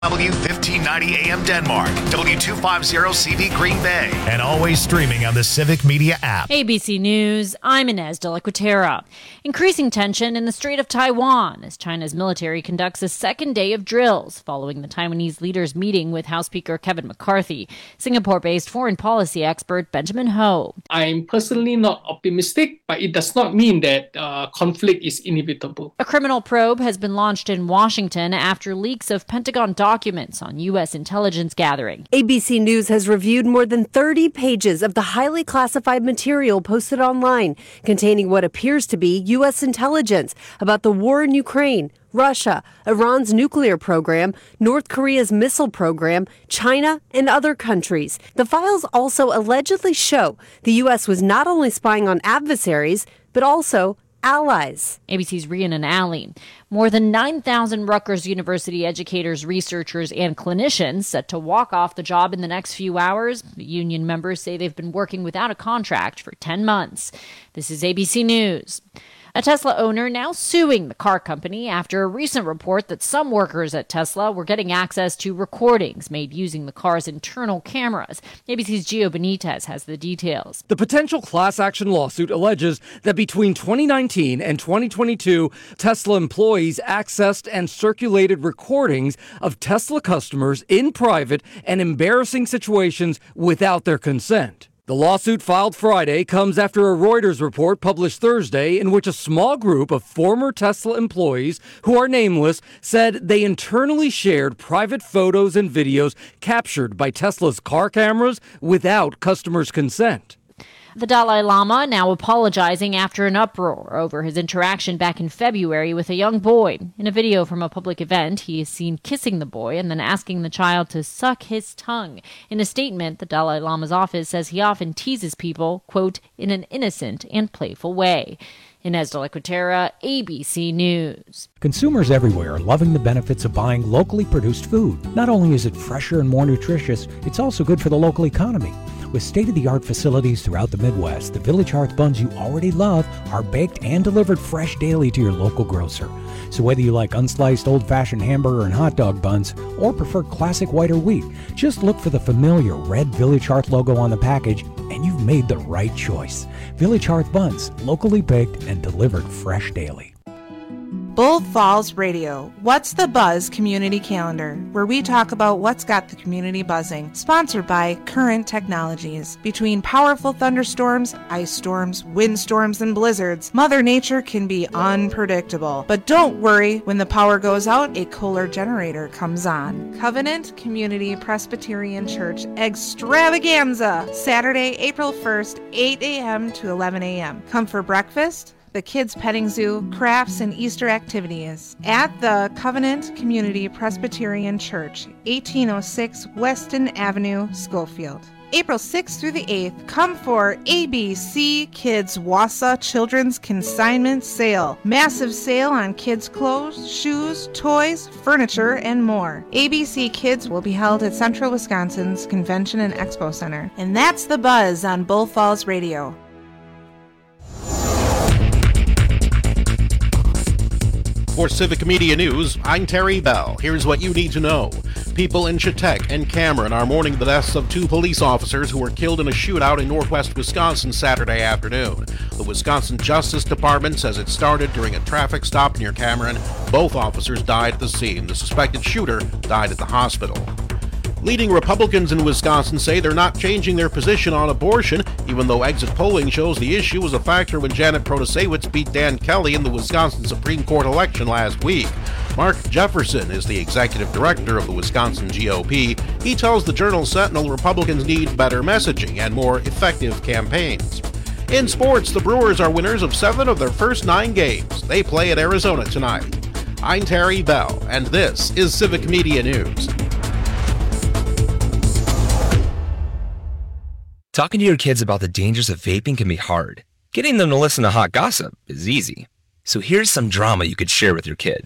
W1590 AM Denmark, W250CV Green Bay, and always streaming on the Civic Media app. ABC News, I'm Inez de la Quatera. Increasing tension in the Strait of Taiwan as China's military conducts a second day of drills following the Taiwanese leader's meeting with House Speaker Kevin McCarthy. Singapore-based foreign policy expert Benjamin Ho. I'm personally not optimistic, but it does not mean that conflict is inevitable. A criminal probe has been launched in Washington after leaks of Pentagon documents on U.S. intelligence gathering. ABC News has reviewed more than 30 pages of the highly classified material posted online containing what appears to be U.S. intelligence about the war in Ukraine, Russia, Iran's nuclear program, North Korea's missile program, China, and other countries. The files also allegedly show the U.S. was not only spying on adversaries, but also allies. ABC's Rhiannon Alley. More than 9,000 Rutgers University educators, researchers, and clinicians set to walk off the job in the next few hours. The union members say they've been working without a contract for 10 months. This is ABC News. A Tesla owner now suing the car company after a recent report that some workers at Tesla were getting access to recordings made using the car's internal cameras. ABC's Gio Benitez has the details. The potential class action lawsuit alleges that between 2019 and 2022, Tesla employees accessed and circulated recordings of Tesla customers in private and embarrassing situations without their consent. The lawsuit filed Friday comes after a Reuters report published Thursday in which a small group of former Tesla employees who are nameless said they internally shared private photos and videos captured by Tesla's car cameras without customers' consent. The Dalai Lama now apologizing after an uproar over his interaction back in February with a young boy. In a video from a public event, he is seen kissing the boy and then asking the child to suck his tongue. In a statement, the Dalai Lama's office says he often teases people, quote, in an innocent and playful way. Inez de la Quatera, ABC News. Consumers everywhere are loving the benefits of buying locally produced food. Not only is it fresher and more nutritious, it's also good for the local economy. With state-of-the-art facilities throughout the Midwest, the Village Hearth buns you already love are baked and delivered fresh daily to your local grocer. So whether you like unsliced old-fashioned hamburger and hot dog buns or prefer classic white or wheat, just look for the familiar red Village Hearth logo on the package and you've made the right choice. Village Hearth buns, locally baked and delivered fresh daily. Bull Falls Radio, What's the Buzz Community Calendar, where we talk about what's got the community buzzing. Sponsored by Current Technologies. Between powerful thunderstorms, ice storms, windstorms, and blizzards, Mother Nature can be unpredictable. But don't worry, when the power goes out, a Kohler generator comes on. Covenant Community Presbyterian Church Extravaganza, Saturday, April 1st, 8 a.m. to 11 a.m. Come for breakfast, the kids' petting zoo, crafts, and Easter activities at the Covenant Community Presbyterian Church, 1806 Weston Avenue, Schofield. April 6th through the 8th, come for ABC Kids Wausau Children's Consignment Sale. Massive sale on kids' clothes, shoes, toys, furniture, and more. ABC Kids will be held at Central Wisconsin's Convention and Expo Center. And that's the buzz on Bull Falls Radio. For Civic Media News, I'm Terry Bell. Here's what you need to know. People in Chetek and Cameron are mourning the deaths of two police officers who were killed in a shootout in northwest Wisconsin Saturday afternoon. The Wisconsin Justice Department says it started during a traffic stop near Cameron. Both officers died at the scene. The suspected shooter died at the hospital. Leading Republicans in Wisconsin say they're not changing their position on abortion, even though exit polling shows the issue was a factor when Janet Protasewicz beat Dan Kelly in the Wisconsin Supreme Court election last week. Mark Jefferson is the executive director of the Wisconsin GOP. He tells the Journal Sentinel Republicans need better messaging and more effective campaigns. In sports, the Brewers are winners of 7 of their first 9 games. They play at Arizona tonight. I'm Terry Bell, and this is Civic Media News. Talking to your kids about the dangers of vaping can be hard. Getting them to listen to hot gossip is easy. So here's some drama you could share with your kid.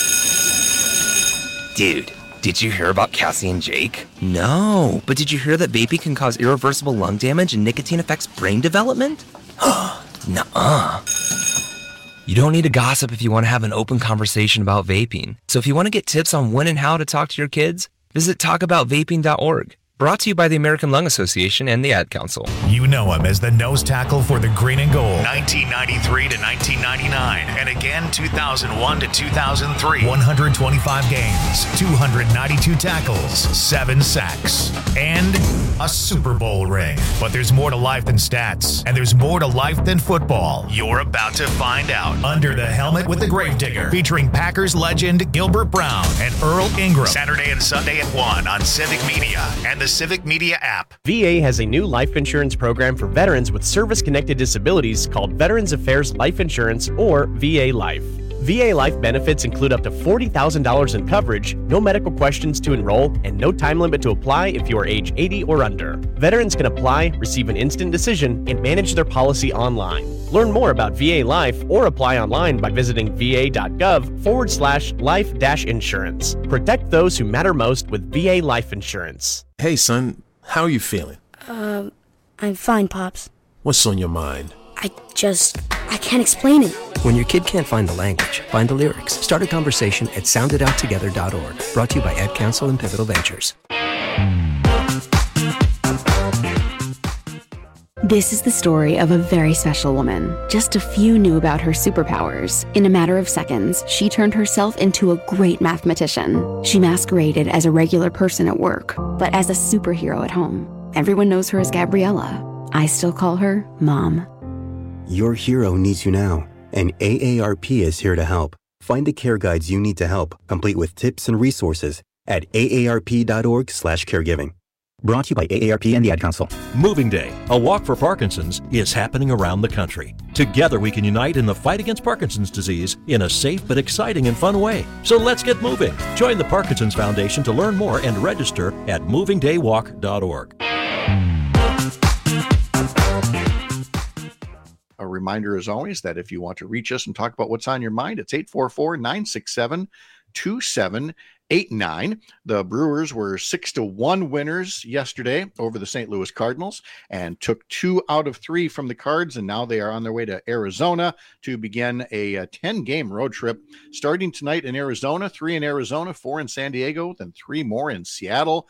Dude, did you hear about Cassie and Jake? No, but did you hear that vaping can cause irreversible lung damage and nicotine affects brain development? Nuh-uh. You don't need to gossip if you want to have an open conversation about vaping. So if you want to get tips on when and how to talk to your kids, visit talkaboutvaping.org. Brought to you by the American Lung Association and the Ad Council. You know him as the nose tackle for the Green and Gold, 1993 to 1999, and again 2001 to 2003. 125 games, 292 tackles, 7 sacks, and a Super Bowl ring. But there's more to life than stats, and there's more to life than football. You're about to find out. Under the Helmet with the Gravedigger, featuring Packers legend Gilbert Brown and Earl Ingram. Saturday and Sunday at 1 on Civic Media and the Civic Media app. VA has a new life insurance program for veterans with service-connected disabilities called Veterans Affairs Life Insurance, or VA Life. VA Life benefits include up to $40,000 in coverage, no medical questions to enroll, and no time limit to apply if you are age 80 or under. Veterans can apply, receive an instant decision, and manage their policy online. Learn more about VA Life or apply online by visiting va.gov/life-insurance. Protect those who matter most with VA Life Insurance. Hey, son, how are you feeling? I'm fine, Pops. What's on your mind? I can't explain it. When your kid can't find the language, find the lyrics. Start a conversation at sounditouttogether.org. Brought to you by Ad Council and Pivotal Ventures. This is the story of a very special woman. Just a few knew about her superpowers. In a matter of seconds, she turned herself into a great mathematician. She masqueraded as a regular person at work, but as a superhero at home. Everyone knows her as Gabriella. I still call her Mom. Your hero needs you now, and AARP is here to help. Find the care guides you need to help, complete with tips and resources at aarp.org/caregiving. Brought to you by AARP and the Ad Council. Moving Day, a walk for Parkinson's, is happening around the country. Together we can unite in the fight against Parkinson's disease in a safe but exciting and fun way. So let's get moving. Join the Parkinson's Foundation to learn more and register at movingdaywalk.org. A reminder, as always, that if you want to reach us and talk about what's on your mind, it's 844-967-2789. The Brewers were 6-1 winners yesterday over the St. Louis Cardinals and took 2 out of 3 from the Cards, and now they are on their way to Arizona to begin a 10-game road trip starting tonight in Arizona, 3 in Arizona, 4 in San Diego, then 3 more in Seattle.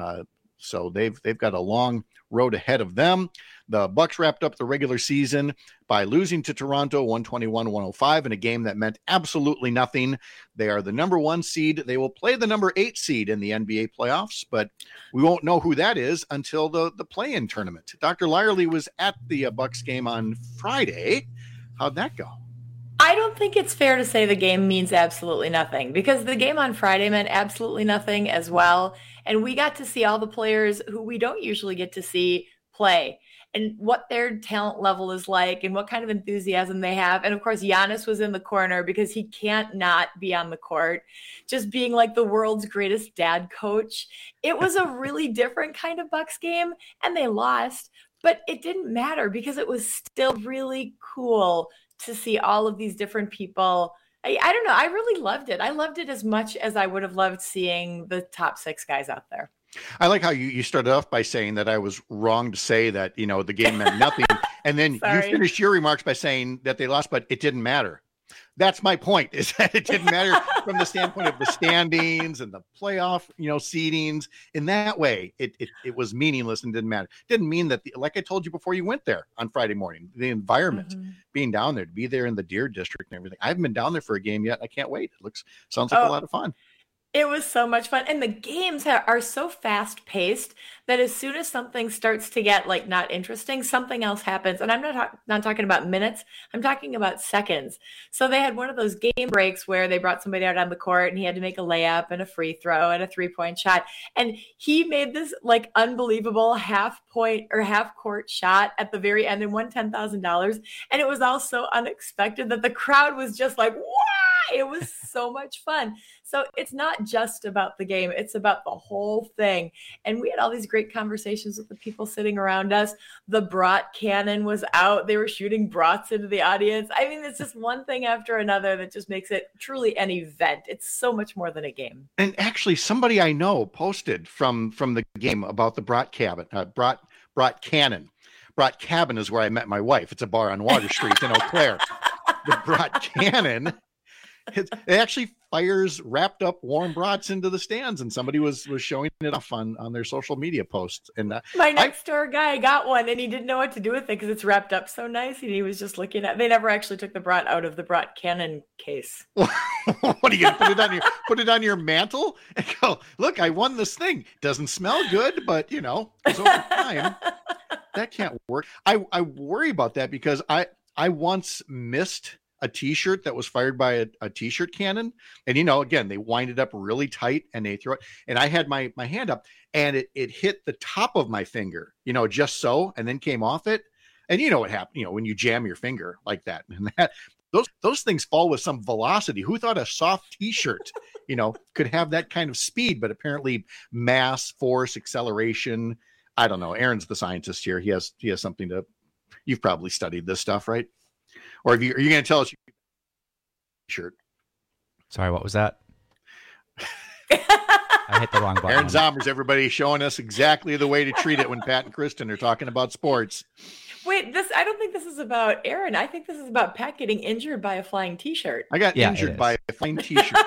So they've got a long road ahead of them. The Bucks wrapped up the regular season by losing to Toronto 121-105 in a game that meant absolutely nothing. They are the number 1 seed. They will play the number 8 seed in the NBA playoffs, but we won't know who that is until the play-in tournament. Dr. Lyerly was at the Bucks game on Friday. How'd that go? I don't think it's fair to say the game means absolutely nothing, because the game on Friday meant absolutely nothing as well. And we got to see all the players who we don't usually get to see play and what their talent level is like and what kind of enthusiasm they have. And of course, Giannis was in the corner because he can't not be on the court, just being like the world's greatest dad coach. It was a really different kind of Bucks game, and they lost, but it didn't matter because it was still really cool to see all of these different people. I don't know. I really loved it. I loved it as much as I would have loved seeing the top 6 guys out there. I like how you started off by saying that I was wrong to say that, the game meant nothing. And then you finished your remarks by saying that they lost, but it didn't matter. That's my point, is that it didn't matter from the standpoint of the standings and the playoff, seedings. In that way, it was meaningless and didn't matter. Didn't mean that, like I told you before you went there on Friday morning, the environment, being down there, to be there in the Deer District and everything. I haven't been down there for a game yet. I can't wait. Sounds like a lot of fun. It was so much fun. And the games are so fast paced that as soon as something starts to get not interesting, something else happens. And I'm not talking about minutes. I'm talking about seconds. So they had one of those game breaks where they brought somebody out on the court and he had to make a layup and a free throw and a 3-point shot. And he made this unbelievable half court shot at the very end and won $10,000. And it was all so unexpected that the crowd was just like, "Wow!" It was so much fun. So it's not just about the game. It's about the whole thing. And we had all these great conversations with the people sitting around us. The brat cannon was out. They were shooting brats into the audience. I mean, it's just one thing after another that just makes it truly an event. It's so much more than a game. And actually, somebody I know posted from the game about the brat cannon. Brat Cabin is where I met my wife. It's a bar on Water Street in Eau Claire. brat cannon. It actually fires wrapped up warm brats into the stands, and somebody was showing it off on their social media posts. And my next door guy got one, and he didn't know what to do with it because it's wrapped up so nice, and he was just looking at. They never actually took the brat out of the brat cannon case. What are you gonna put it on your mantle and go? Look, I won this thing. Doesn't smell good, but it's over time. That can't work. I worry about that because I once missed a t-shirt that was fired by a t-shirt cannon. And, again, they wind it up really tight and they throw it. And I had my hand up and it hit the top of my finger, just so, and then came off it. And you know what happened, when you jam your finger like that, and those things fall with some velocity. Who thought a soft t-shirt, could have that kind of speed, but apparently mass, force, acceleration. I don't know. Aaron's the scientist here. He has something you've probably studied this stuff, right? Or are you going to tell us your shirt? Sorry, what was that? I hit the wrong button. Aaron Zombers, everybody, showing us exactly the way to treat it when Pat and Kristen are talking about sports. Wait, I don't think this is about Aaron. I think this is about Pat getting injured by a flying t-shirt. I got injured by a flying t-shirt.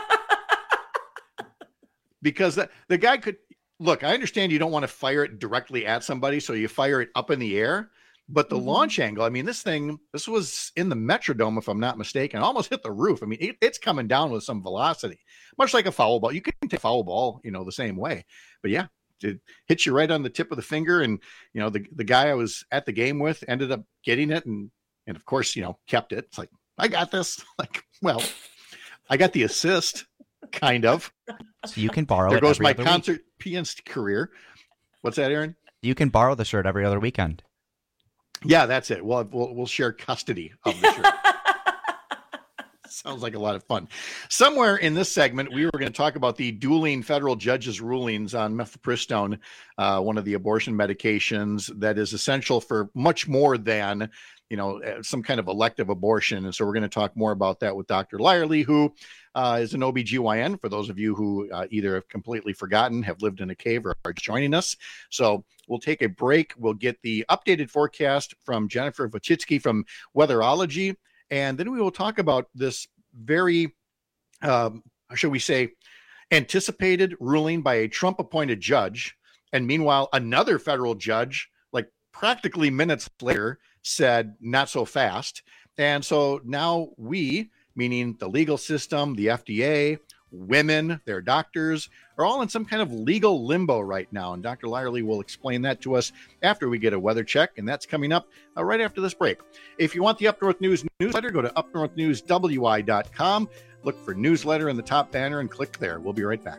Because the guy could... Look, I understand you don't want to fire it directly at somebody, so you fire it up in the air. But the launch angle, this was in the Metrodome, if I'm not mistaken, almost hit the roof. It's coming down with some velocity, much like a foul ball. You can take a foul ball, the same way. But yeah, it hits you right on the tip of the finger. And, the guy I was at the game with ended up getting it and of course, kept it. It's like, I got this. I got the assist, kind of. So you can borrow it. There goes my every concert pianist career. What's that, Aaron? You can borrow the shirt every other weekend. Yeah, that's it. We'll share custody of the shirt. Sounds like a lot of fun. Somewhere in this segment, we were going to talk about the dueling federal judges' rulings on mifepristone, one of the abortion medications that is essential for much more than, some kind of elective abortion. And so we're going to talk more about that with Dr. Lyerly, who is an OBGYN, for those of you who either have completely forgotten, have lived in a cave, or are joining us. So we'll take a break. We'll get the updated forecast from Jennifer Wojcicki from Weatherology. And then we will talk about this very, shall we say, anticipated ruling by a Trump-appointed judge. And meanwhile, another federal judge, like practically minutes later, said, not so fast. And so now we, meaning the legal system, the FDA, women, their doctors, are all in some kind of legal limbo right now. And Dr. Lyerly will explain that to us after we get a weather check. And that's coming up right after this break. If you want the Up North News newsletter, go to upnorthnewswi.com. Look for newsletter in the top banner and click there. We'll be right back.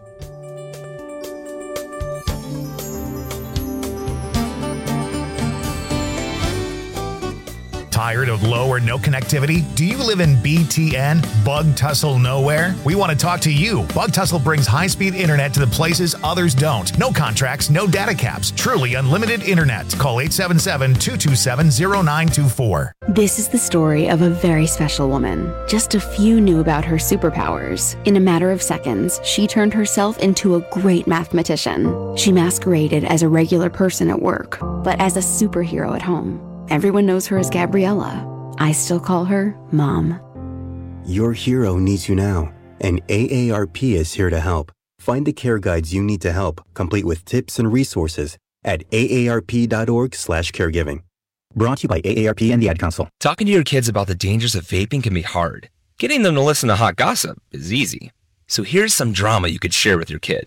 Tired of low or no connectivity? Do you live in BTN, Bug Tussle Nowhere? We want to talk to you. Bug Tussle brings high-speed internet to the places others don't. No contracts, no data caps. Truly unlimited internet. Call 877-227-0924. This is the story of a very special woman. Just a few knew about her superpowers. In a matter of seconds, she turned herself into a great mathematician. She masqueraded as a regular person at work, but as a superhero at home. Everyone knows her as Gabriella. I still call her Mom. Your hero needs you now, and AARP is here to help. Find the care guides you need to help, complete with tips and resources at aarp.org/caregiving. Brought to you by AARP and the Ad Council. Talking to your kids about the dangers of vaping can be hard. Getting them to listen to hot gossip is easy. So here's some drama you could share with your kid.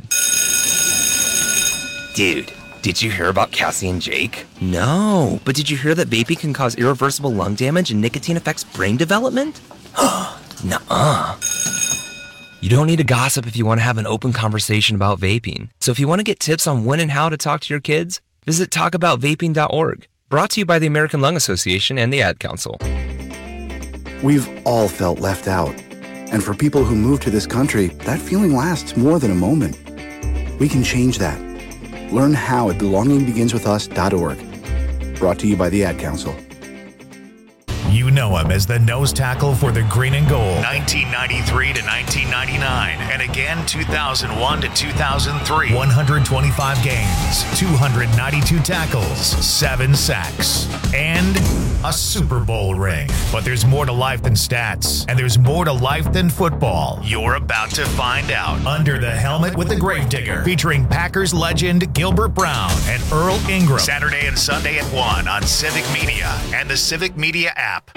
Dude, did you hear about Cassie and Jake? No, but did you hear that vaping can cause irreversible lung damage and nicotine affects brain development? Nuh-uh. You don't need to gossip if you want to have an open conversation about vaping. So if you want to get tips on when and how to talk to your kids, visit talkaboutvaping.org. Brought to you by the American Lung Association and the Ad Council. We've all felt left out. And for people who move to this country, that feeling lasts more than a moment. We can change that. Learn how at belongingbeginswithus.org. Brought to you by the Ad Council. You know him as the nose tackle for the Green and Gold, 1993 to 1999, and again 2001 to 2003. 125 games, 292 tackles, 7 sacks, and a Super Bowl ring. But there's more to life than stats, and there's more to life than football. You're about to find out. Under the Helmet with the Gravedigger, featuring Packers legend Gilbert Brown and Earl Ingram. Saturday and Sunday at 1 on Civic Media and the Civic Media app.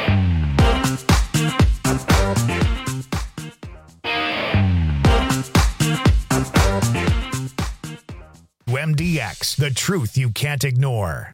MDX, the truth you can't ignore.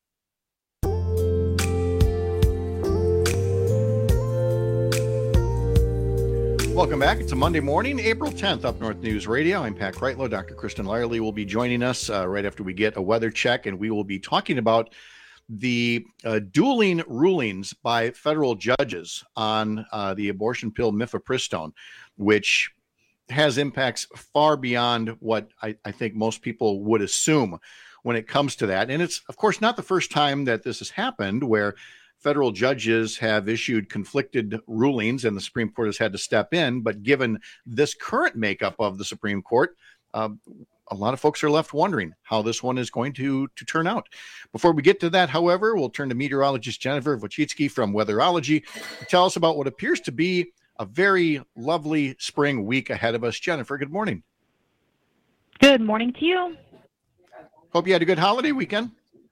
Welcome back. It's a Monday morning, April 10th, Up North News Radio. I'm Pat Kreitlow. Dr. Kristen Lyerly will be joining us right after we get a weather check, and we will be talking about the dueling rulings by federal judges on the abortion pill mifepristone, which has impacts far beyond what I think most people would assume when it comes to that. And it's, of course, not the first time that this has happened, where federal judges have issued conflicted rulings and the Supreme Court has had to step in. But given this current makeup of the Supreme Court, a lot of folks are left wondering how this one is going to turn out. Before we get to that, however, we'll turn to meteorologist Jennifer Wojcicki from Weatherology to tell us about what appears to be a very lovely spring week ahead of us. Jennifer, good morning. Good morning to you. Hope you had a good holiday weekend.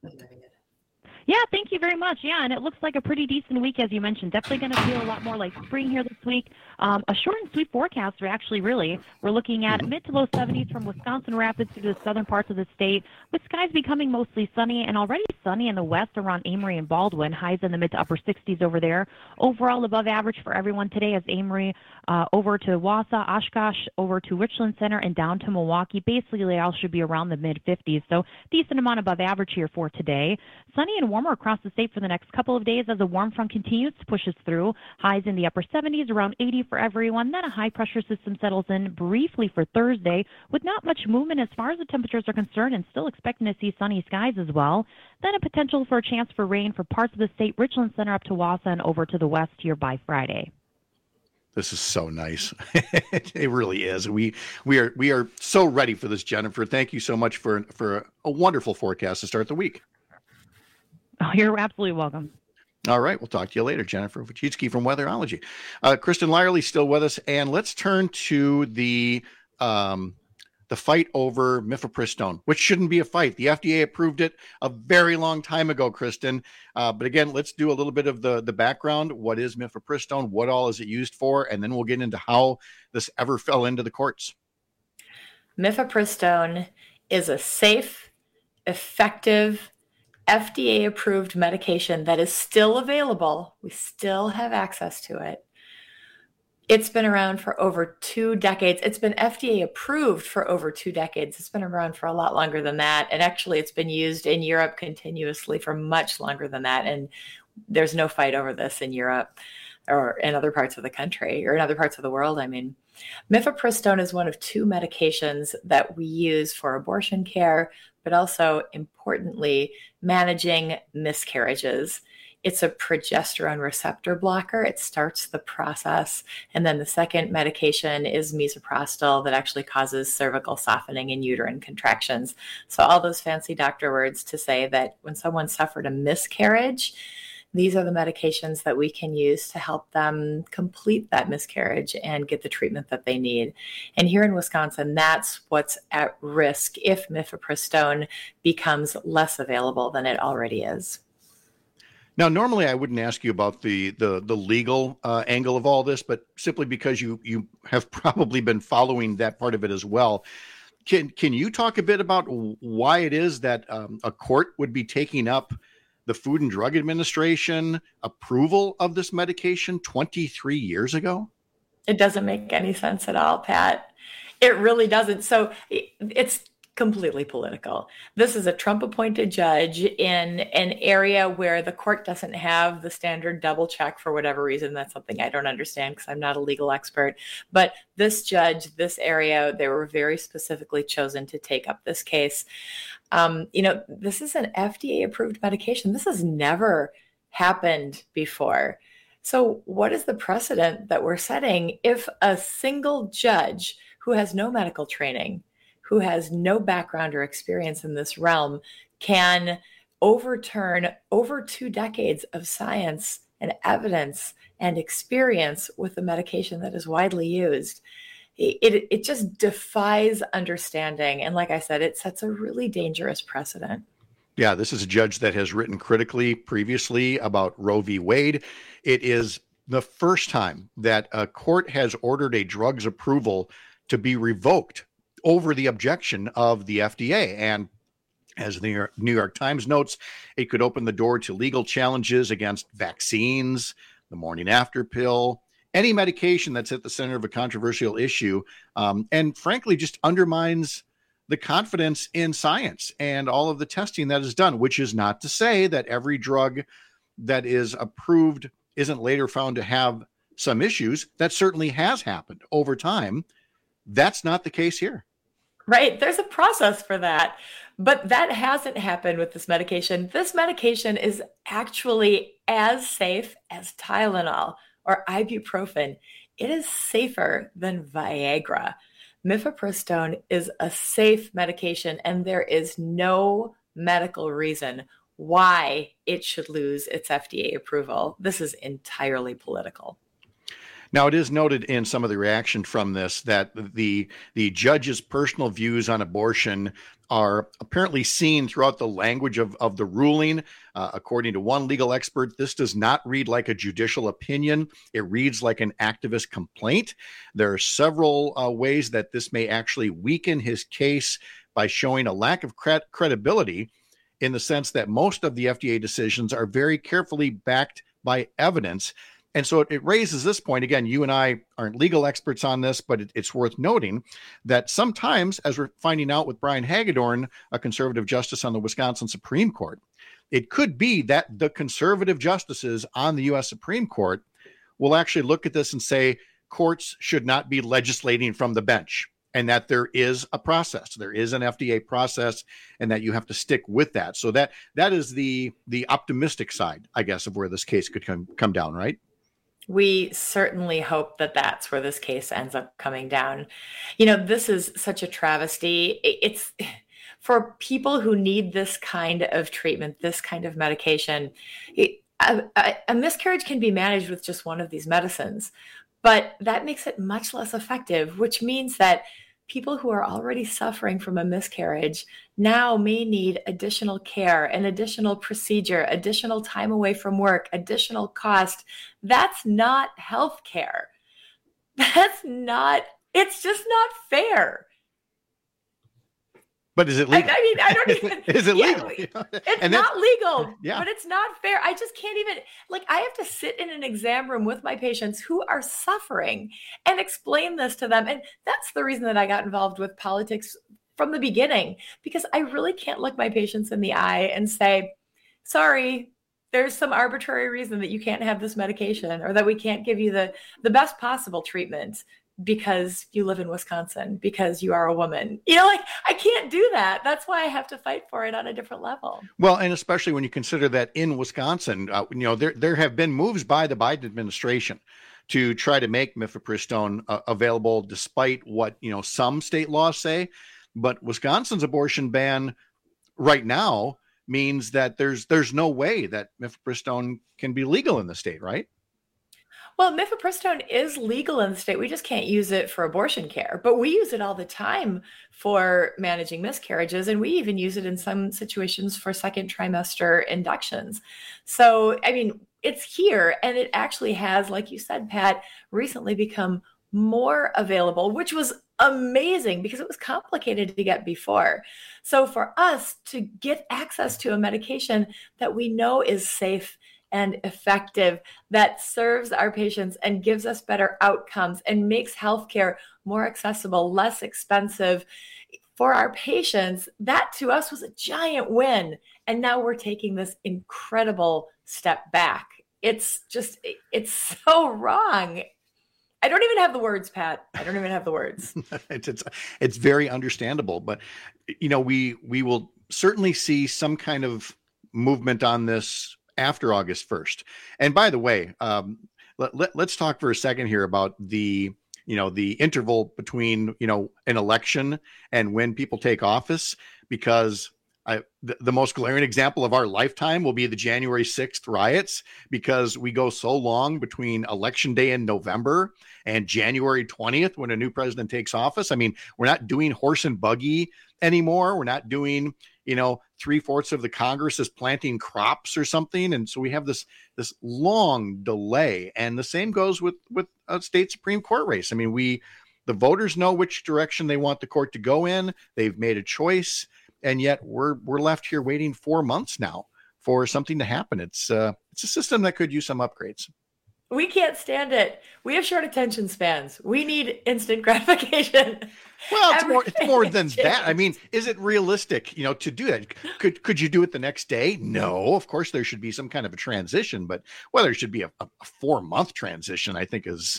Yeah, thank you very much. Yeah, and it looks like a pretty decent week, as you mentioned. Definitely going to feel a lot more like spring here this week. A short and sweet forecast, really. We're looking at mid to low 70s from Wisconsin Rapids to the southern parts of the state, with skies becoming mostly sunny and already sunny in the west around Amory and Baldwin. Highs in the mid to upper 60s over there. Overall, above average for everyone today as Amory over to Wausau, Oshkosh, over to Richland Center, and down to Milwaukee. Basically, they all should be around the mid-50s, so decent amount above average here for today. Sunny and warmer across the state for the next couple of days as a warm front continues to push us through. Highs in the upper 70s, around 80 for everyone. Then a high-pressure system settles in briefly for Thursday with not much movement as far as the temperatures are concerned, and still expecting to see sunny skies as well. Then a potential for a chance for rain for parts of the state, Richland Center up to Wausau and over to the west here by Friday. This is so nice. It really is. We are so ready for this, Jennifer. Thank you so much for a wonderful forecast to start the week. Oh, you're absolutely welcome. All right. We'll talk to you later. Jennifer Wojcicki from Weatherology. Kristen Lyerly still with us. And let's turn to the fight over mifepristone, which shouldn't be a fight. The FDA approved it a very long time ago, Kristen. But again, let's do a little bit of the background. What is mifepristone? What all is it used for? And then we'll get into how this ever fell into the courts. Mifepristone is a safe, effective, FDA-approved medication that is still available. We still have access to it. It's been around for over 2 decades. It's been FDA approved for over 2 decades. It's been around for a lot longer than that. And actually, it's been used in Europe continuously for much longer than that. And there's no fight over this in Europe or in other parts of the country or in other parts of the world. I mean, mifepristone is one of 2 medications that we use for abortion care, but also importantly, managing miscarriages. It's a progesterone receptor blocker. It starts the process. And then the second medication is misoprostol that actually causes cervical softening and uterine contractions. So all those fancy doctor words to say that when someone suffered a miscarriage, these are the medications that we can use to help them complete that miscarriage and get the treatment that they need. And here in Wisconsin, that's what's at risk if mifepristone becomes less available than it already is. Now, normally I wouldn't ask you about the legal angle of all this, but simply because you have probably been following that part of it as well. Can you talk a bit about why it is that a court would be taking up the Food and Drug Administration approval of this medication 23 years ago? It doesn't make any sense at all, Pat. It really doesn't. So it's completely political. This is a Trump-appointed judge in an area where the court doesn't have the standard double check for whatever reason. That's something I don't understand because I'm not a legal expert. But this judge, this area, they were very specifically chosen to take up this case. This is an FDA-approved medication. This has never happened before. So what is the precedent that we're setting if a single judge who has no medical training, who has no background or experience in this realm, can overturn over 2 decades of science and evidence and experience with the medication that is widely used. It just defies understanding. And like I said, it sets a really dangerous precedent. Yeah, this is a judge that has written critically previously about Roe v. Wade. It is the first time that a court has ordered a drug's approval to be revoked over the objection of the FDA. And as the New York Times notes, it could open the door to legal challenges against vaccines, the morning after pill, any medication that's at the center of a controversial issue, and frankly, just undermines the confidence in science and all of the testing that is done, which is not to say that every drug that is approved isn't later found to have some issues. That certainly has happened over time. That's not the case here. Right. There's a process for that. But that hasn't happened with this medication. This medication is actually as safe as Tylenol or ibuprofen. It is safer than Viagra. Mifepristone is a safe medication, and there is no medical reason why it should lose its FDA approval. This is entirely political. Now, it is noted in some of the reaction from this that the judge's personal views on abortion are apparently seen throughout the language of the ruling. According to one legal expert, this does not read like a judicial opinion. It reads like an activist complaint. There are several ways that this may actually weaken his case by showing a lack of credibility, in the sense that most of the FDA decisions are very carefully backed by evidence. And so it raises this point. Again, you and I aren't legal experts on this, but it's worth noting that sometimes, as we're finding out with Brian Hagedorn, a conservative justice on the Wisconsin Supreme Court, it could be that the conservative justices on the U.S. Supreme Court will actually look at this and say courts should not be legislating from the bench, and that there is a process, there is an FDA process, and that you have to stick with that. So that is the optimistic side, I guess, of where this case could come down, right? We certainly hope that that's where this case ends up coming down. You know, this is such a travesty. It's for people who need this kind of treatment, this kind of medication. A miscarriage can be managed with just one of these medicines, but that makes it much less effective, which means that people who are already suffering from a miscarriage now may need additional care, an additional procedure, additional time away from work, additional cost. That's not health care. It's just not fair. But is it legal? I mean, I don't even. Is it legal? It's not legal, Yeah. But it's not fair. I just can't even, I have to sit in an exam room with my patients who are suffering and explain this to them. And that's the reason that I got involved with politics from the beginning, because I really can't look my patients in the eye and say, sorry, there's some arbitrary reason that you can't have this medication, or that we can't give you the best possible treatment because you live in Wisconsin, because you are a woman. I can't do that. That's why I have to fight for it on a different level. Well, and especially when you consider that in Wisconsin, there have been moves by the Biden administration to try to make mifepristone available, despite what some state laws say. But Wisconsin's abortion ban right now means that there's no way that mifepristone can be legal in the state, right? Well, mifepristone is legal in the state. We just can't use it for abortion care, but we use it all the time for managing miscarriages. And we even use it in some situations for second trimester inductions. So, I mean, it's here, and it actually has, like you said, Pat, recently become more available, which was amazing because it was complicated to get before. So for us to get access to a medication that we know is safe and effective, that serves our patients and gives us better outcomes and makes healthcare more accessible, less expensive for our patients, that to us was a giant win. And now we're taking this incredible step back. It's so wrong. I don't even have the words, Pat. I don't even have the words. It's very understandable, but we will certainly see some kind of movement on this after August 1st. And by the way, let's talk for a second here about the interval between, an election and when people take office, because The most glaring example of our lifetime will be the January 6th riots, because we go so long between Election Day in November and January 20th when a new president takes office. I mean, we're not doing horse and buggy anymore. We're not doing, 3/4 of the Congress is planting crops or something. And so we have this long delay. And the same goes with a state Supreme Court race. I mean, the voters know which direction they want the court to go in. They've made a choice. And yet we're left here waiting 4 months now for something to happen. It's a system that could use some upgrades. We can't stand it. We have short attention spans. We need instant gratification. Well, it's more than that. I mean, is it realistic, to do that? Could you do it the next day? No, of course there should be some kind of a transition, but whether it should be a 4-month transition, I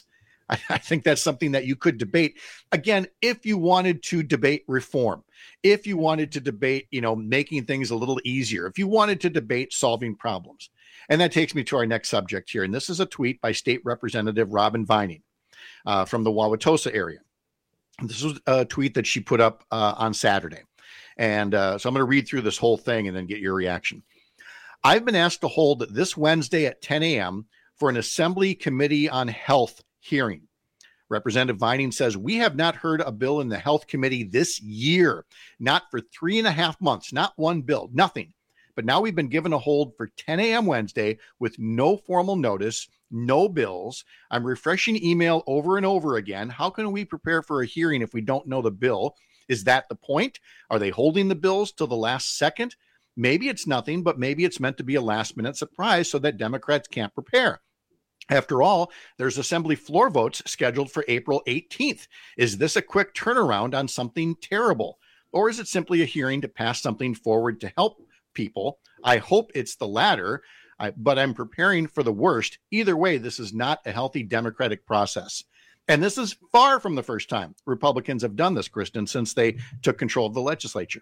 think that's something that you could debate. Again, if you wanted to debate reform, if you wanted to debate, making things a little easier, if you wanted to debate solving problems. And that takes me to our next subject here. And this is a tweet by State Representative Robin Vining from the Wauwatosa area. This was a tweet that she put up on Saturday. And so I'm going to read through this whole thing and then get your reaction. I've been asked to hold this Wednesday at 10 a.m. for an Assembly Committee on Health hearing. Representative Vining says, we have not heard a bill in the Health Committee this year, not for 3.5 months, not one bill, nothing. But now we've been given a hold for 10 a.m. Wednesday with no formal notice, no bills. I'm refreshing email over and over again. How can we prepare for a hearing if we don't know the bill? Is that the point? Are they holding the bills till the last second? Maybe it's nothing, but maybe it's meant to be a last-minute surprise so that Democrats can't prepare. After all, there's Assembly floor votes scheduled for April 18th. Is this a quick turnaround on something terrible? Or is it simply a hearing to pass something forward to help people? I hope it's the latter, but I'm preparing for the worst. Either way, this is not a healthy democratic process. And this is far from the first time Republicans have done this, Kristen, since they took control of the legislature.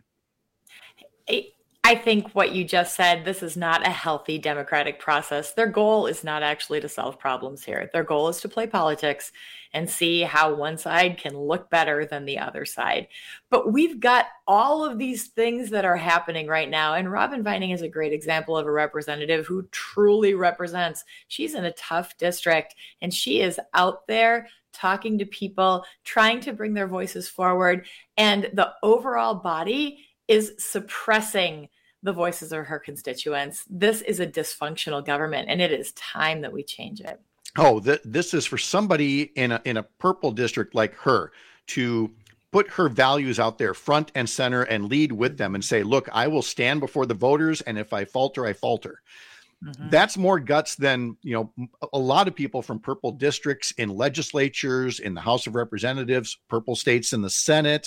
I think what you just said, this is not a healthy democratic process. Their goal is not actually to solve problems here. Their goal is to play politics and see how one side can look better than the other side. But we've got all of these things that are happening right now. And Robin Vining is a great example of a representative who truly represents. She's in a tough district and she is out there talking to people, trying to bring their voices forward. And the overall body is suppressing the voices of her constituents. This is a dysfunctional government, and it is time that we change it. Oh, this is for somebody in a purple district like her to put her values out there front and center and lead with them and say, look, I will stand before the voters, and if I falter, I falter. Mm-hmm. That's more guts than, a lot of people from purple districts in legislatures, in the House of Representatives, purple states in the Senate,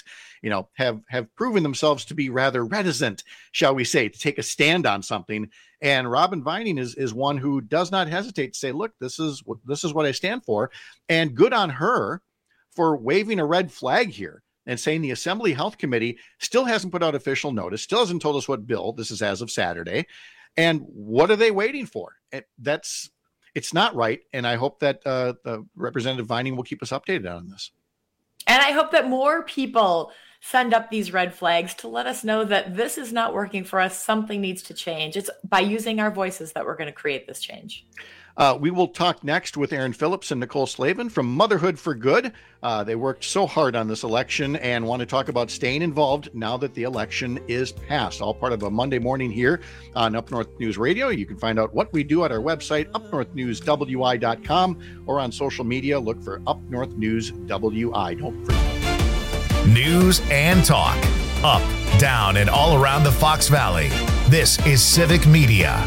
have proven themselves to be rather reticent, shall we say, to take a stand on something. And Robin Vining is one who does not hesitate to say, look, this is what I stand for. And good on her for waving a red flag here and saying the Assembly Health Committee still hasn't put out official notice, still hasn't told us what bill. This is as of Saturday. And what are they waiting for? It's not right. And I hope that Representative Vining will keep us updated on this. And I hope that more people send up these red flags to let us know that this is not working for us. Something needs to change. It's by using our voices that we're going to create this change. We will talk next with Aaron Phillips and Nicole Slavin from Motherhood for Good. They worked so hard on this election and want to talk about staying involved now that the election is passed. All part of a Monday morning here on Up North News Radio. You can find out what we do at our website, upnorthnewswi.com, or on social media. Look for Up North News WI. Don't forget. News and talk. Up, down, and all around the Fox Valley. This is Civic Media.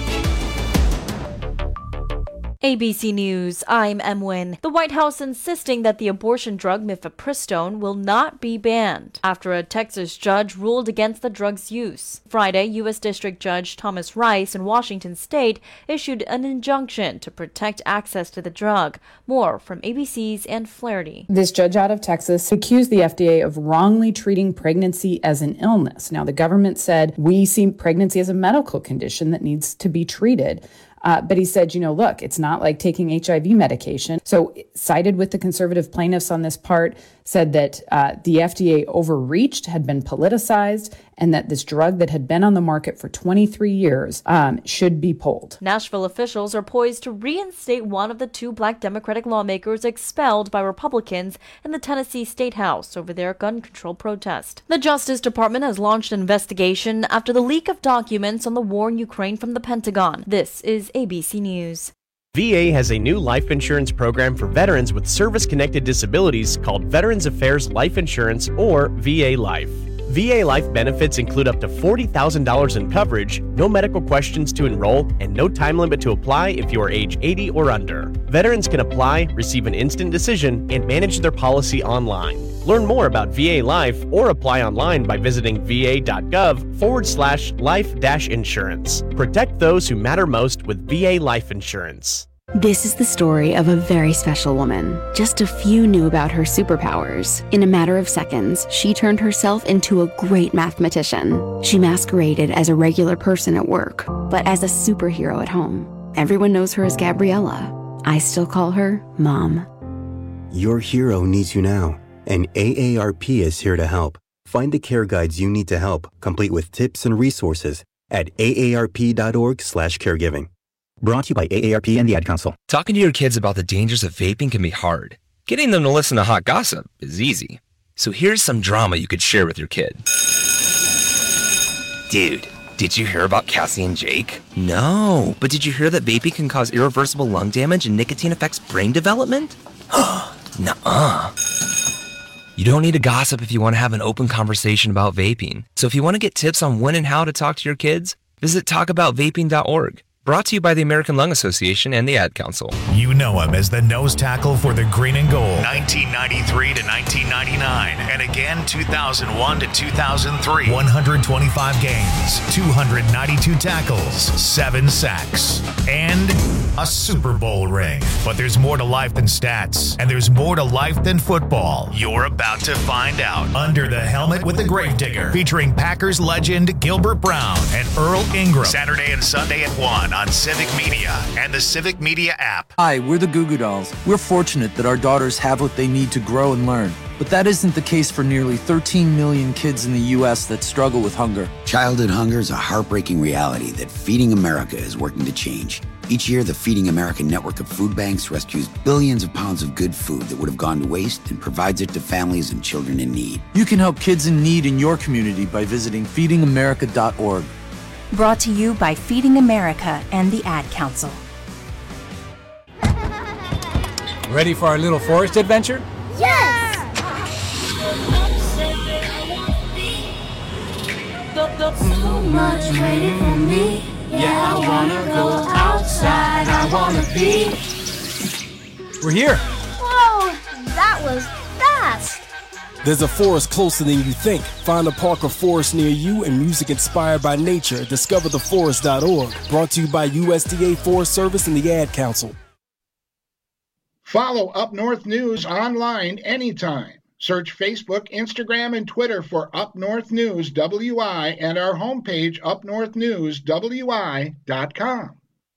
ABC News, I'm Em Nguyen. The White House insisting that the abortion drug mifepristone will not be banned after a Texas judge ruled against the drug's use. Friday, U.S. District Judge Thomas Rice in Washington State issued an injunction to protect access to the drug. More from ABC's Ann Flaherty. This judge out of Texas accused the FDA of wrongly treating pregnancy as an illness. Now, the government said, we see pregnancy as a medical condition that needs to be treated. But he said, look, it's not like taking HIV medication. So sided with the conservative plaintiffs on this part, said that the FDA overreached, had been politicized, and that this drug that had been on the market for 23 years should be pulled. Nashville officials are poised to reinstate one of the two black Democratic lawmakers expelled by Republicans in the Tennessee State House over their gun control protest. The Justice Department has launched an investigation after the leak of documents on the war in Ukraine from the Pentagon. This is ABC News. VA has a new life insurance program for veterans with service-connected disabilities called Veterans Affairs Life Insurance, or VA Life. VA Life benefits include up to $40,000 in coverage, no medical questions to enroll, and no time limit to apply if you are age 80 or under. Veterans can apply, receive an instant decision, and manage their policy online. Learn more about VA Life or apply online by visiting va.gov/life-insurance. Protect those who matter most with VA Life Insurance. This is the story of a very special woman. Just a few knew about her superpowers. In a matter of seconds, she turned herself into a great mathematician. She masqueraded as a regular person at work, but as a superhero at home. Everyone knows her as Gabriella. I still call her Mom. Your hero needs you now, and AARP is here to help. Find the care guides you need to help, complete with tips and resources at aarp.org/caregiving. Brought to you by AARP and the Ad Council. Talking to your kids about the dangers of vaping can be hard. Getting them to listen to hot gossip is easy. So here's some drama you could share with your kid. Dude, did you hear about Cassie and Jake? No, but did you hear that vaping can cause irreversible lung damage and nicotine affects brain development? Nuh-uh. You don't need to gossip if you want to have an open conversation about vaping. So if you want to get tips on when and how to talk to your kids, visit talkaboutvaping.org. Brought to you by the American Lung Association and the Ad Council. You know him as the nose tackle for the Green and Gold, 1993 to 1999, and again 2001 to 2003. 125 games, 292 tackles, 7 sacks, and a Super Bowl ring. But there's more to life than stats, and there's more to life than football. You're about to find out. Under the Helmet with the Gravedigger, featuring Packers legend Gilbert Brown and Earl Ingram. Saturday and Sunday at 1 on Civic Media and the Civic Media app. Hi, we're the Goo Goo Dolls. We're fortunate that our daughters have what they need to grow and learn. But that isn't the case for nearly 13 million kids in the U.S. that struggle with hunger. Childhood hunger is a heartbreaking reality that Feeding America is working to change. Each year, the Feeding America network of food banks rescues billions of pounds of good food that would have gone to waste and provides it to families and children in need. You can help kids in need in your community by visiting feedingamerica.org. Brought to you by Feeding America and the Ad Council. Ready for our little forest adventure? Yes! So much waiting for me. Yeah, I wanna go outside. I wanna be. We're here. Whoa, that was fast. There's a forest closer than you think. Find a park or forest near you and music inspired by nature. DiscoverTheForest.org. Brought to you by USDA Forest Service and the Ad Council. Follow Up North News online anytime. Search Facebook, Instagram, and Twitter for Up North News WI and our homepage, upnorthnewswi.com.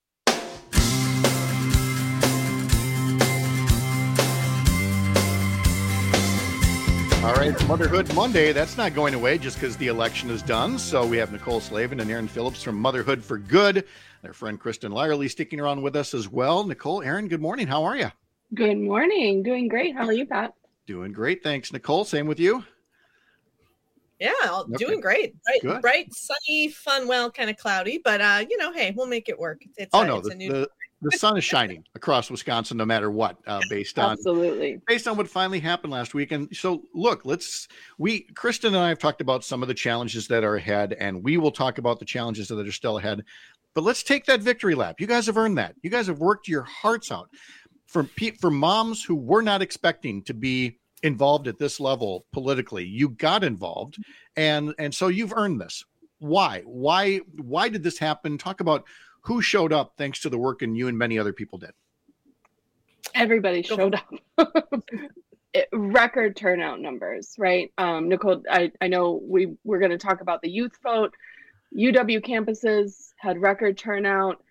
All right, Motherhood Monday, that's not going away just because the election is done. So we have Nicole Slavin and Aaron Phillips from Motherhood for Good. Their friend Kristen Lyerly sticking around with us as well. Nicole, Aaron, good morning. How are you? Good morning. Doing great. How are you, Pat? Doing great. Thanks, Nicole. Same with you. Yeah, doing great. Bright, sunny, fun, well, kind of cloudy, but hey, we'll make it work. The sun is shining across Wisconsin, no matter what, based on what finally happened last week. And so, look, Kristen and I have talked about some of the challenges that are ahead, and we will talk about the challenges that are still ahead. But let's take that victory lap. You guys have earned that. You guys have worked your hearts out. For moms who were not expecting to be involved at this level politically, you got involved, and so you've earned this. Why did this happen? Talk about who showed up thanks to the work and you and many other people did. Everybody showed up. Record turnout numbers, right? Nicole, I know we're going to talk about the youth vote. UW campuses had record turnout.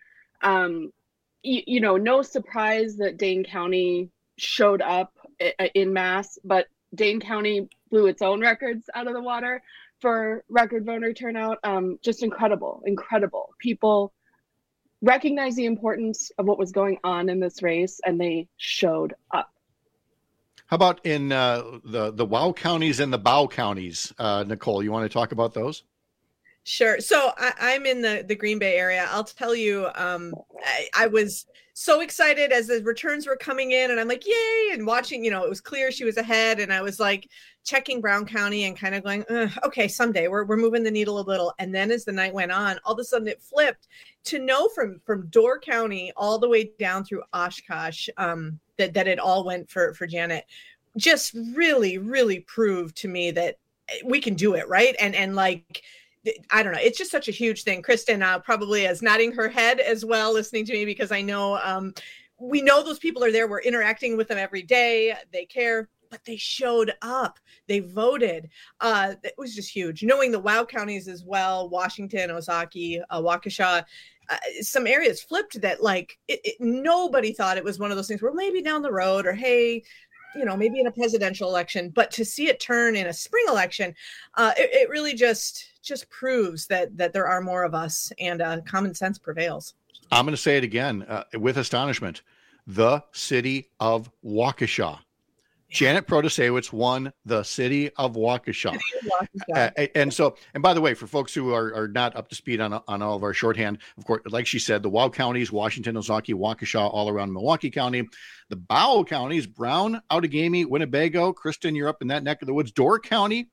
No surprise that Dane County showed up in mass, but Dane County blew its own records out of the water for record voter turnout. Just incredible. People recognize the importance of what was going on in this race, and they showed up. How about in the WOW counties and the BOW counties? Nicole, you want to talk about those? Sure. So I'm in the Green Bay area. I'll tell you, I was so excited as the returns were coming in, and I'm like, yay, and watching, it was clear she was ahead, and I was like checking Brown County and kind of going, okay, someday we're moving the needle a little. And then as the night went on, all of a sudden it flipped to know from Door County all the way down through Oshkosh that it all went for Janet. Just really, really proved to me that we can do it, right? And like, I don't know. It's just such a huge thing. Kristen probably is nodding her head as well, listening to me, because I know we know those people are there. We're interacting with them every day. They care, but they showed up. They voted. It was just huge. Knowing the WOW counties as well, Washington, Ozaukee, Waukesha, some areas flipped that like nobody thought it was one of those things where maybe down the road or, hey, maybe in a presidential election, but to see it turn in a spring election, it really just proves that there are more of us, and common sense prevails. I'm going to say it again with astonishment. The city of Waukesha. Janet Protasewicz won the city of Waukesha. And by the way, for folks who are not up to speed on all of our shorthand, of course, like she said, the WOW counties, Washington, Ozaukee, Waukesha, all around Milwaukee County. The BOW counties, Brown, Outagamie, Winnebago. Kristen, you're up in that neck of the woods. Door County,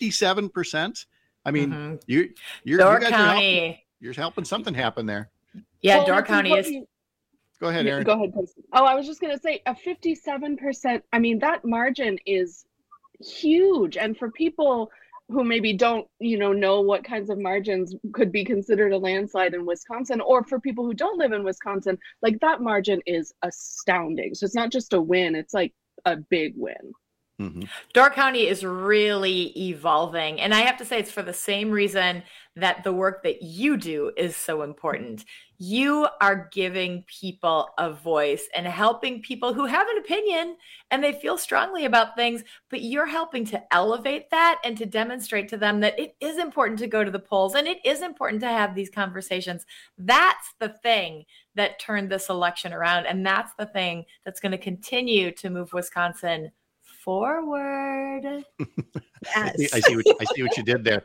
57%. I mean, you're Door County. You're helping something happen there. Yeah, Door County is. Go ahead, Erin. Go ahead, Kristen. Oh, I was just going to say a 57%. I mean, that margin is huge. And for people who maybe don't, know what kinds of margins could be considered a landslide in Wisconsin, or for people who don't live in Wisconsin, like that margin is astounding. So it's not just a win, it's like a big win. Mm-hmm. Door County is really evolving. And I have to say, it's for the same reason that the work that you do is so important. You are giving people a voice and helping people who have an opinion and they feel strongly about things, but you're helping to elevate that and to demonstrate to them that it is important to go to the polls and it is important to have these conversations. That's the thing that turned this election around. And that's the thing that's going to continue to move Wisconsin forward. Yes. I see what you did there.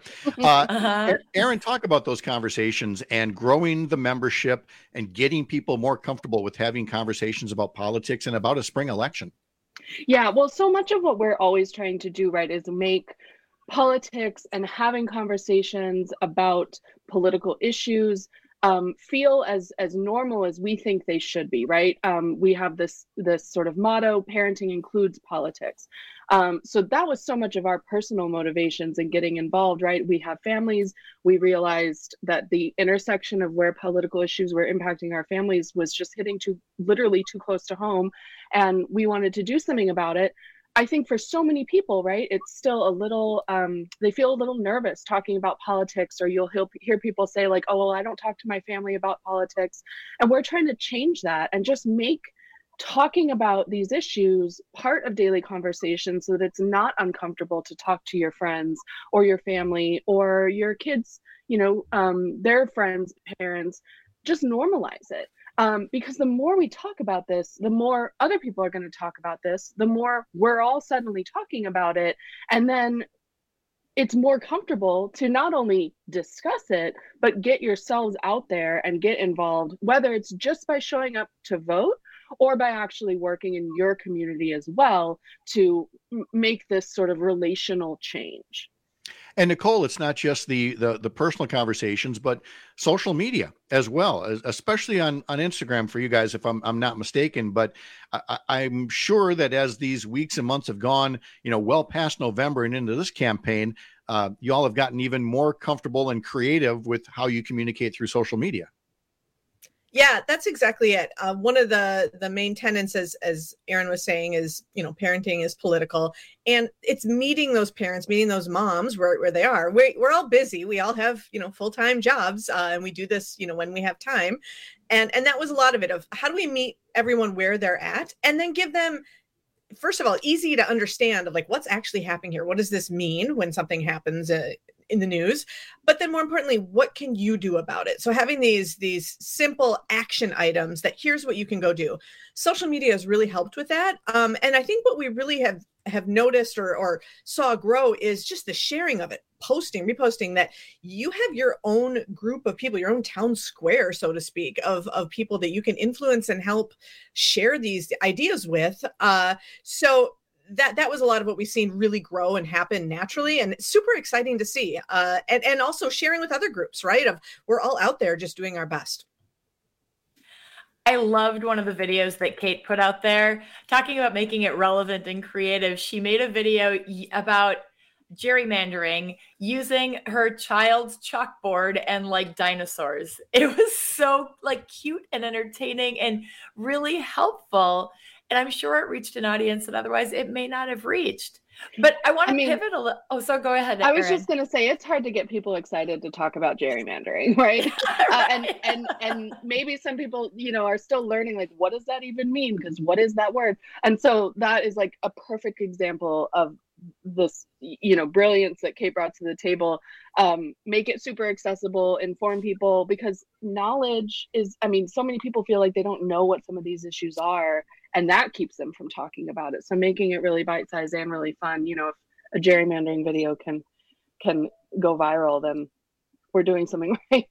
Erin, talk about those conversations and growing the membership and getting people more comfortable with having conversations about politics and about a spring election. Yeah, well, so much of what we're always trying to do, right, is make politics and having conversations about political issues feel as normal as we think they should be, right? We have this sort of motto, parenting includes politics. So that was so much of our personal motivations in getting involved, right? We have families. We realized that the intersection of where political issues were impacting our families was just hitting literally too close to home. And we wanted to do something about it. I think for so many people, right, it's still a little, they feel a little nervous talking about politics, or you'll hear people say like, oh, well, I don't talk to my family about politics. And we're trying to change that and just make talking about these issues part of daily conversation so that it's not uncomfortable to talk to your friends or your family or your kids, their friends, parents. Just normalize it. Because the more we talk about this, the more other people are going to talk about this, the more we're all suddenly talking about it. And then it's more comfortable to not only discuss it, but get yourselves out there and get involved, whether it's just by showing up to vote or by actually working in your community as well to make this sort of relational change. And Nicole, it's not just the personal conversations, but social media as well, especially on Instagram for you guys, if I'm not mistaken. But I'm sure that as these weeks and months have gone, well past November and into this campaign, you all have gotten even more comfortable and creative with how you communicate through social media. Yeah, that's exactly it. One of the main tenets, as Erin was saying, is, parenting is political, and it's meeting those parents, meeting those moms where they are. We're all busy. We all have, full-time jobs, and we do this, when we have time. And that was a lot of it, of how do we meet everyone where they're at and then give them first of all, easy to understand of like what's actually happening here. What does this mean when something happens in the news? But then more importantly, what can you do about it? So having these simple action items that here's what you can go do. Social media has really helped with that. And I think what we really have noticed or saw grow is just the sharing of it, posting, reposting, that you have your own group of people, your own town square, so to speak, of people that you can influence and help share these ideas with. So that was a lot of what we've seen really grow and happen naturally, and it's super exciting to see. And also sharing with other groups, right? We're all out there just doing our best. I loved one of the videos that Kate put out there talking about making it relevant and creative. She made a video about gerrymandering using her child's chalkboard and like dinosaurs. It was so like cute and entertaining and really helpful. And I'm sure it reached an audience that otherwise it may not have reached. But I want to pivot a little. Oh, so go ahead, I was just going to say, it's hard to get people excited to talk about gerrymandering, right? And maybe some people, are still learning, like, what does that even mean? Because what is that word? And so that is like a perfect example of this, brilliance that Kate brought to the table. Make it super accessible, inform people, because knowledge is, so many people feel like they don't know what some of these issues are, and that keeps them from talking about it. So making it really bite-sized and really fun, if a gerrymandering video can go viral, then we're doing something right.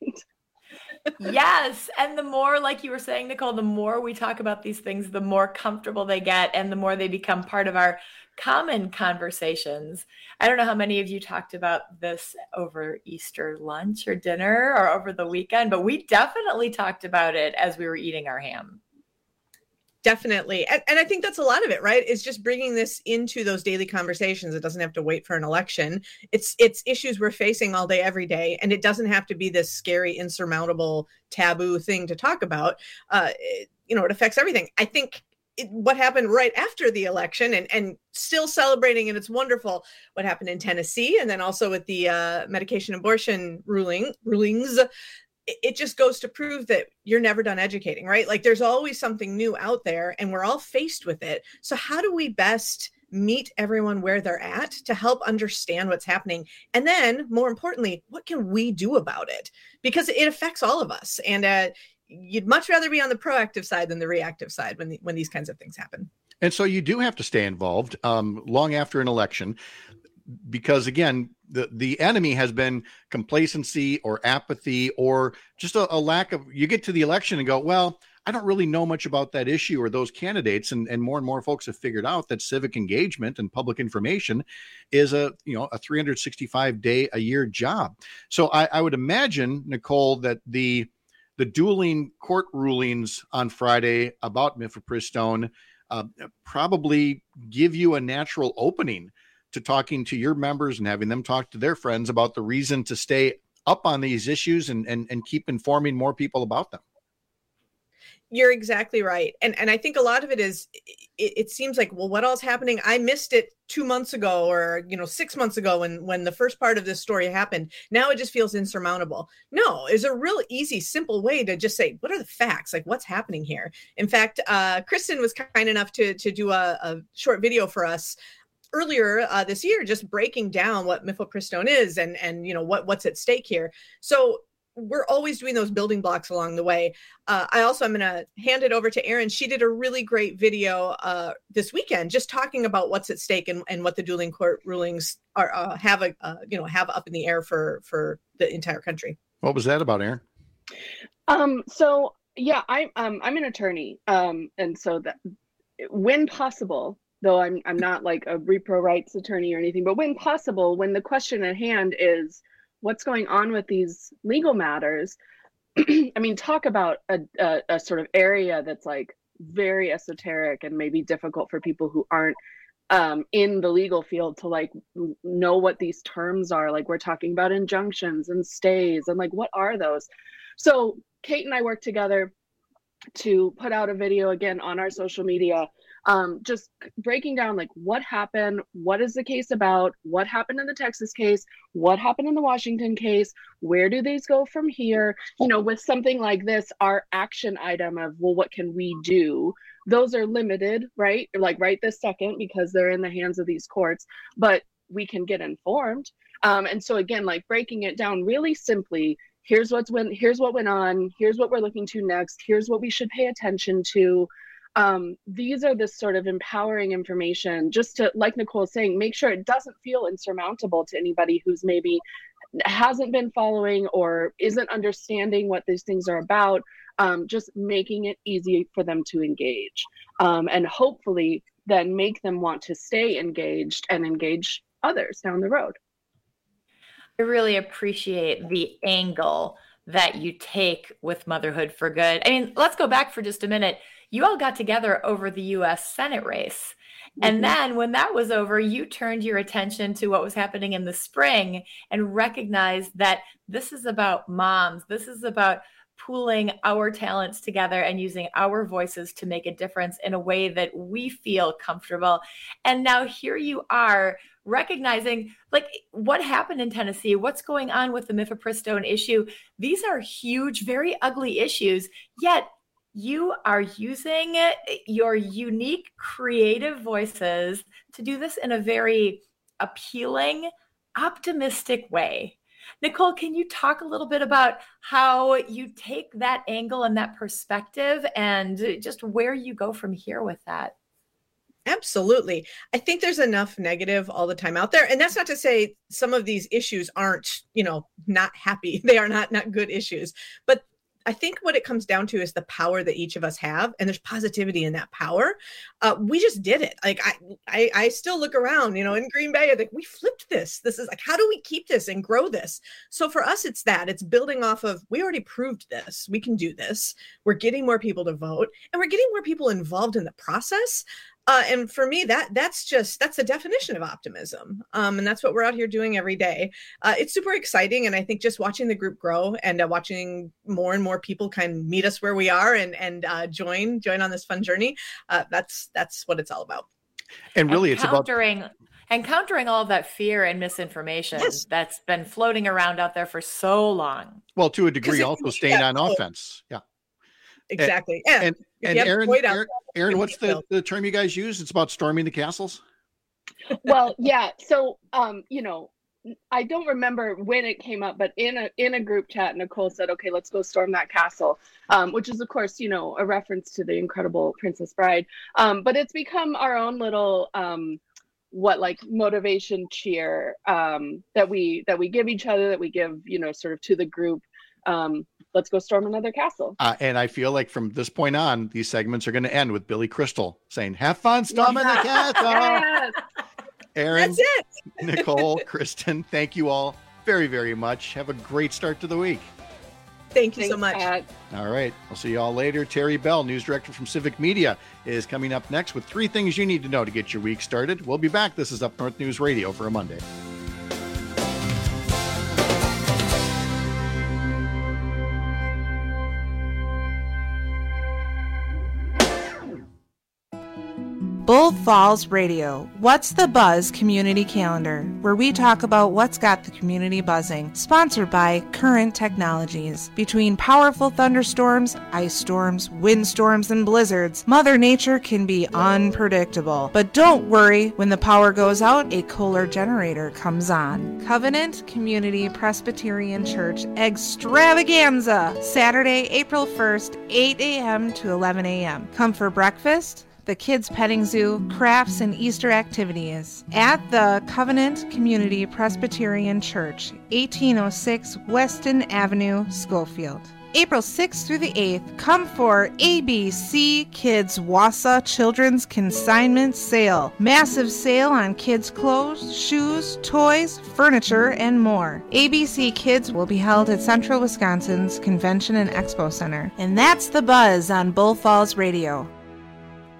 Yes. And the more, like you were saying, Nicole, the more we talk about these things, the more comfortable they get and the more they become part of our common conversations. I don't know how many of you talked about this over Easter lunch or dinner or over the weekend, but we definitely talked about it as we were eating our ham. Definitely. And I think that's a lot of it, right? Is just bringing this into those daily conversations. It doesn't have to wait for an election. It's issues we're facing all day, every day. And it doesn't have to be this scary, insurmountable, taboo thing to talk about. It affects everything. I think what happened right after the election and still celebrating, and it's wonderful what happened in Tennessee, and then also with the medication abortion rulings, it just goes to prove that you're never done educating, right? Like there's always something new out there and we're all faced with it. So how do we best meet everyone where they're at to help understand what's happening? And then more importantly, what can we do about it? Because it affects all of us. And you'd much rather be on the proactive side than the reactive side when these kinds of things happen. And so you do have to stay involved long after an election, because again, the enemy has been complacency or apathy or just a lack of, you get to the election and go, well, I don't really know much about that issue or those candidates. And more folks have figured out that civic engagement and public information is a 365 day a year job. So I would imagine, Nicole, that the dueling court rulings on Friday about mifepristone probably give you a natural opening to talking to your members and having them talk to their friends about the reason to stay up on these issues and keep informing more people about them. You're exactly right. And I think a lot of it is, it seems like, well, what all's happening? I missed it 2 months ago or, 6 months ago when the first part of this story happened. Now it just feels insurmountable. No, it's a real easy, simple way to just say, what are the facts? Like what's happening here? In fact, Kristen was kind enough to do a short video for us earlier this year, just breaking down what mifepristone is and what's at stake here. So we're always doing those building blocks along the way. I'm going to hand it over to Erin. She did a really great video this weekend, just talking about what's at stake and what the dueling court rulings are have up in the air for the entire country. What was that about, Erin? So yeah, I'm an attorney, and so that when possible, though I'm not like a repro rights attorney or anything, but when possible, when the question at hand is what's going on with these legal matters, talk about a sort of area that's like very esoteric and maybe difficult for people who aren't in the legal field to like know what these terms are. Like we're talking about injunctions and stays and like, what are those? So Kate and I worked together to put out a video again on our social media, just breaking down like what happened, what is the case about, what happened in the Texas case, what happened in the Washington case, where do these go from here? With something like this, our action item of, well, what can we do those are limited, right? Like right this second, because they're in the hands of these courts, but we can get informed. And so again, like breaking it down really simply, here's what went on, here's what we're looking to next, here's what we should pay attention to. These are the sort of empowering information, just to, like Nicole's saying, make sure it doesn't feel insurmountable to anybody who's maybe hasn't been following or isn't understanding what these things are about. Just making it easy for them to engage, and hopefully then make them want to stay engaged and engage others down the road. I really appreciate the angle that you take with Motherhood for Good. I mean, let's go back for just a minute. You all got together over the U.S. Senate race. And then when that was over, you turned your attention to what was happening in the spring and recognized that this is about moms. This is about pooling our talents together and using our voices to make a difference in a way that we feel comfortable. And now here you are recognizing like what happened in Tennessee, what's going on with the mifepristone issue. These are huge, very ugly issues, yet you are using your unique creative voices to do this in a very appealing, optimistic way. Nicole, can you talk a little bit about how you take that angle and that perspective and just where you go from here with that? Absolutely. I think there's enough negative all the time out there. And that's not to say some of these issues aren't, not happy. They are not good issues. But I think what it comes down to is the power that each of us have, and there's positivity in that power. We just did it. Like I still look around, in Green Bay, I think we flipped this. This is like, how do we keep this and grow this? So for us, it's building off of, we already proved this. We can do this. We're getting more people to vote, and we're getting more people involved in the process. And for me, that's the definition of optimism. And that's what we're out here doing every day. It's super exciting. And I think just watching the group grow and watching more and more people kind of meet us where we are and join on this fun journey. That's what it's all about. And really, it's about countering all of that fear and misinformation that's been floating around out there for so long. Well, to a degree, also staying on offense. Yeah. Exactly. And Aaron, what's the term you guys use? It's about storming the castles? Well, yeah. So, I don't remember when it came up, but in a group chat, Nicole said, okay, let's go storm that castle, which is, of course, a reference to the incredible Princess Bride. But it's become our own little motivation cheer that we give each other, that we give, sort of to the group. Let's go storm another castle. And I feel like from this point on, these segments are going to end with Billy Crystal saying, have fun storming the castle. Yes. Aaron, that's it. Nicole, Kristen, thank you all very, very much. Have a great start to the week. Thank you so much. Pat. All right. I'll see you all later. Terry Bell, news director from Civic Media, is coming up next with 3 things you need to know to get your week started. We'll be back. This is Up North News Radio for a Monday. Bull Falls Radio, What's the Buzz Community Calendar, where we talk about what's got the community buzzing. Sponsored by Current Technologies. Between powerful thunderstorms, ice storms, windstorms, and blizzards, Mother Nature can be unpredictable. But don't worry, when the power goes out, a Kohler generator comes on. Covenant Community Presbyterian Church Extravaganza, Saturday, April 1st, 8 a.m. to 11 a.m. Come for breakfast, the kids' petting zoo, crafts, and Easter activities at the Covenant Community Presbyterian Church, 1806 Weston Avenue, Schofield. April 6th through the 8th, come for ABC Kids Wausau Children's Consignment Sale. Massive sale on kids' clothes, shoes, toys, furniture, and more. ABC Kids will be held at Central Wisconsin's Convention and Expo Center. And that's the buzz on Bull Falls Radio.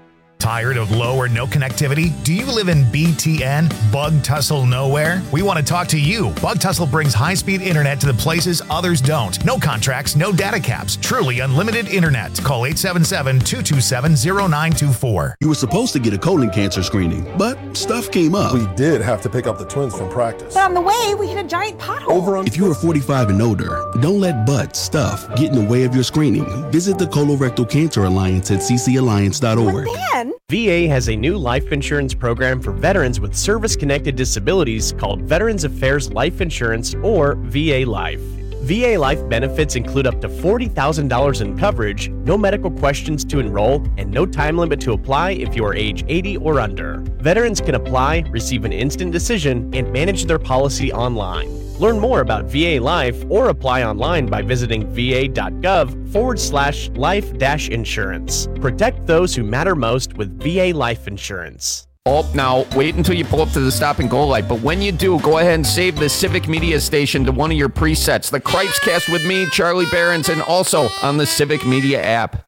Tired of low or no connectivity? Do you live in BTN, Bug Tussle Nowhere? We want to talk to you. Bug Tussle brings high-speed internet to the places others don't. No contracts, no data caps. Truly unlimited internet. Call 877-227-0924. You were supposed to get a colon cancer screening, but stuff came up. We did have to pick up the twins from practice. But on the way, we hit a giant pothole. If you are 45 and older, don't let butt stuff get in the way of your screening. Visit the Colorectal Cancer Alliance at ccalliance.org. VA has a new life insurance program for veterans with service-connected disabilities called Veterans Affairs Life Insurance, or VA Life. VA Life benefits include up to $40,000 in coverage, no medical questions to enroll, and no time limit to apply if you are age 80 or under. Veterans can apply, receive an instant decision, and manage their policy online. Learn more about VA Life or apply online by visiting va.gov/life-insurance. Protect those who matter most with VA Life Insurance. Oh, now, wait until you pull up to the stop and go light. But when you do, go ahead and save the Civic Media station to one of your presets. The Cripescast with me, Charlie Behrens, and also on the Civic Media app.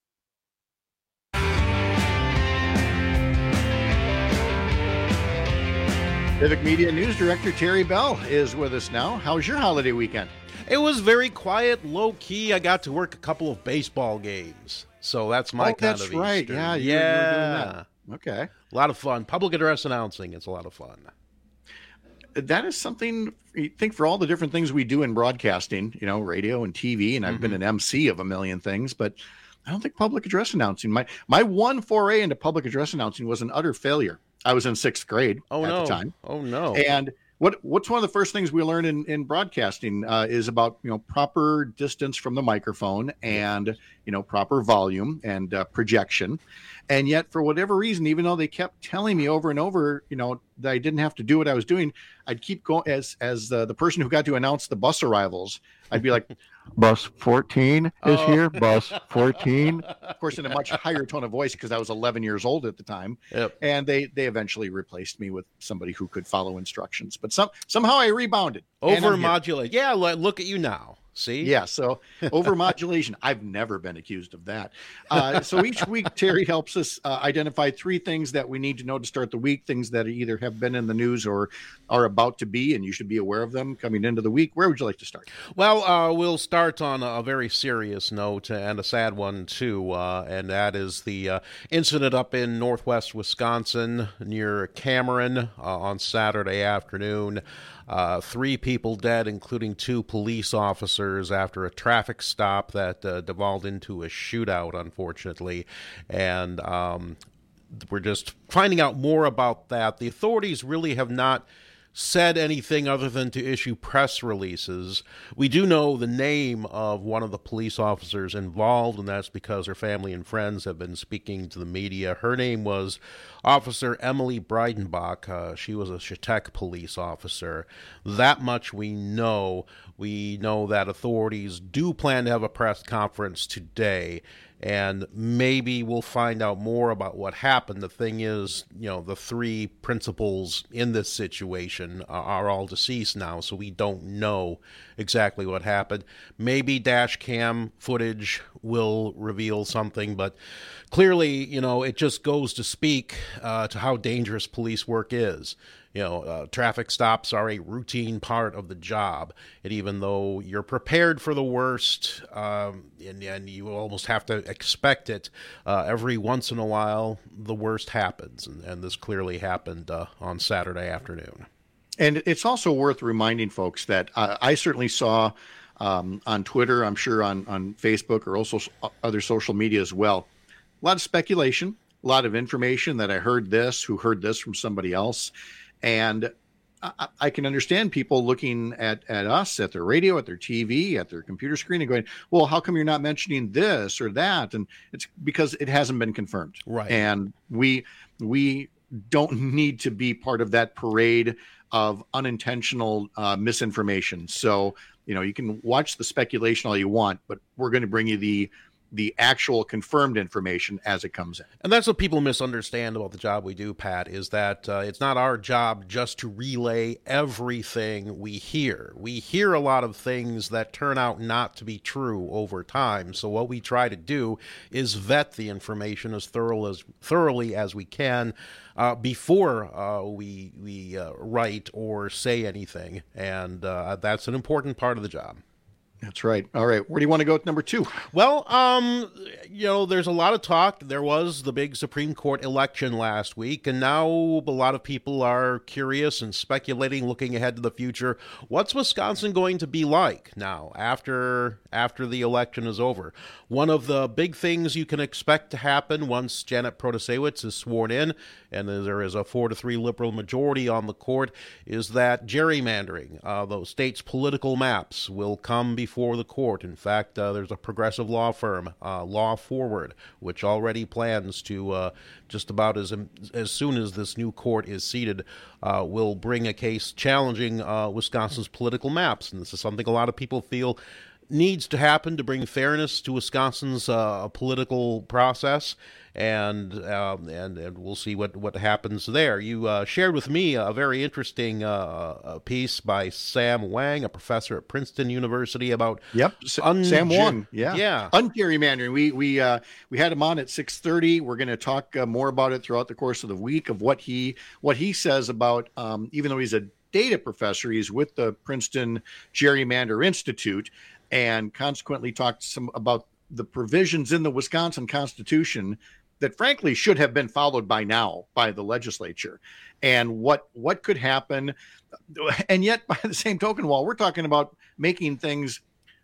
Civic Media News Director Terry Bell is with us now. How was your holiday weekend? It was very quiet, low-key. I got to work a couple of baseball games. So that's my kind of Easter. That's right. Yeah, you were doing that. Okay. A lot of fun. Public address announcing. It's a lot of fun. That is something, you think, for all the different things we do in broadcasting, you know, radio and TV, and I've been an MC of a million things, but I don't think public address announcing, my one foray into public address announcing was an utter failure. I was in 6th grade at the time. Oh, no. And what's one of the first things we learned in broadcasting is about, you know, proper distance from the microphone and, you know, proper volume and projection. And yet, for whatever reason, even though they kept telling me over and over, you know, that I didn't have to do what I was doing, I'd keep going as the person who got to announce the bus arrivals. I'd be like, bus 14 is here, bus 14. Of course, in a much higher tone of voice because I was 11 years old at the time. Yep. And they eventually replaced me with somebody who could follow instructions. But somehow I rebounded. Over-modulate. Yeah, look at you now. See? Yeah, so over-modulation. I've never been accused of that. So each week, Terry helps us identify 3 things that we need to know to start the week, things that either have been in the news or are about to be, and you should be aware of them coming into the week. Where would you like to start? Well, we'll start on a very serious note and a sad one, too, and that is the incident up in northwest Wisconsin near Cameron on Saturday afternoon. 3 people dead, including 2 police officers, after a traffic stop that devolved into a shootout, unfortunately. And we're just finding out more about that. The authorities really have not said anything other than to issue press releases. We do know the name of one of the police officers involved, and that's because her family and friends have been speaking to the media. Her name was Officer Emily Breidenbach. She was a Chautauqua police officer. That much we know. We know that authorities do plan to have a press conference today, and maybe we'll find out more about what happened. The thing is, you know, the 3 principals in this situation are all deceased now, so we don't know exactly what happened. Maybe dash cam footage will reveal something, but clearly, you know, it just goes to speak to how dangerous police work is. You know, traffic stops are a routine part of the job. And even though you're prepared for the worst, and you almost have to expect it, every once in a while, the worst happens. And this clearly happened on Saturday afternoon. And it's also worth reminding folks that I certainly saw on Twitter, I'm sure on Facebook or also other social media as well, a lot of speculation, a lot of information that I heard this, who heard this from somebody else. And I can understand people looking at us, at their radio, at their TV, at their computer screen and going, well, how come you're not mentioning this or that? And it's because it hasn't been confirmed. Right. And we don't need to be part of that parade of unintentional misinformation. So, you know, you can watch the speculation all you want, but we're going to bring you the the actual confirmed information as it comes in. And that's what people misunderstand about the job we do, Pat, is that it's not our job just to relay everything we hear. We hear a lot of things that turn out not to be true over time. So what we try to do is vet the information as thoroughly as we can before we write or say anything. And that's an important part of the job. That's right. All right. Where do you want to go with number 2? Well, there's a lot of talk. There was the big Supreme Court election last week, and now a lot of people are curious and speculating, looking ahead to the future. What's Wisconsin going to be like now after the election is over? One of the big things you can expect to happen once Janet Protasiewicz is sworn in, and there is a 4-3 Liberal majority on the court, is that gerrymandering, those states' political maps, will come before the court. In fact, there's a progressive law firm, Law Forward, which already plans to, just about as soon as this new court is seated, will bring a case challenging Wisconsin's political maps. And this is something a lot of people feel needs to happen to bring fairness to Wisconsin's political process, and we'll see what happens there. You shared with me a very interesting piece by Sam Wang, a professor at Princeton University, about Sam Wang, ungerrymandering. We had him on at 6:30. We're going to talk more about it throughout the course of the week, of what he says about, even though he's a data professor, he's with the Princeton Gerrymander Institute, and consequently talked some about the provisions in the Wisconsin Constitution that frankly should have been followed by now by the legislature, and what could happen. And yet, by the same token, while we're talking about making things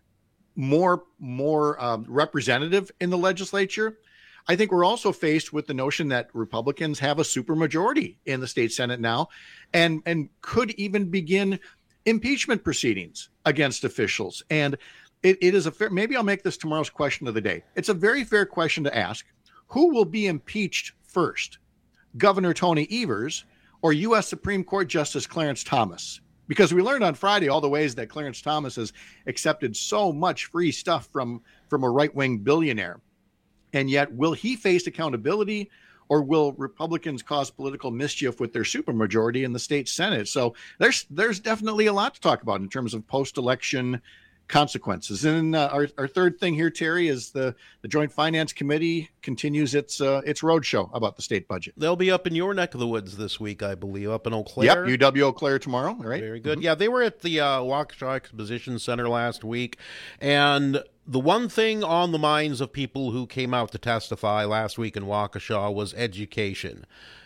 more representative in the legislature, I think we're also faced with the notion that Republicans have a supermajority in the state Senate now, and could even begin impeachment proceedings against officials. And it is a fair, maybe I'll make this tomorrow's question of the day. It's a very fair question to ask. Who will be impeached first? Governor Tony Evers or U.S. Supreme Court Justice Clarence Thomas? Because we learned on Friday all the ways that Clarence Thomas has accepted so much free stuff from a right-wing billionaire. And yet, will he face accountability, or will Republicans cause political mischief with their supermajority in the state Senate? So there's definitely a lot to talk about in terms of post-election consequences. And our third thing here, Terry, is the Joint Finance Committee continues its roadshow about the state budget. They'll be up in your neck of the woods this week, I believe, up in Eau Claire. Yep, UW Eau Claire tomorrow. Right. Very good. Mm-hmm. Yeah, they were at the Waukesha Exposition Center last week, and the one thing on the minds of people who came out to testify last week in Waukesha was education.